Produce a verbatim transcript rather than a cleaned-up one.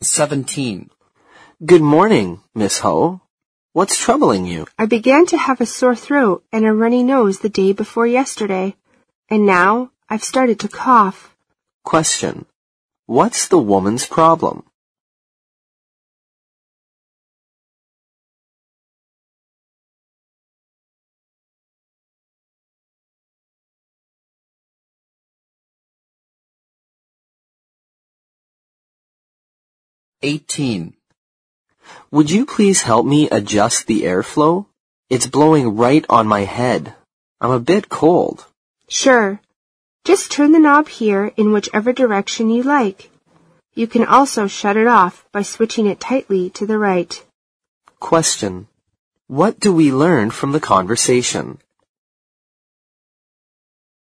seventeen. Good morning, Miss Ho. What's troubling you? I began to have a sore throat and a runny nose the day before yesterday, and now I've started to cough. Question. What's the woman's problem? eighteen. Would you please help me adjust the airflow? It's blowing right on my head. I'm a bit cold. Sure. Just turn the knob here in whichever direction you like. You can also shut it off by switching it tightly to the right. Question. What do we learn from the conversation?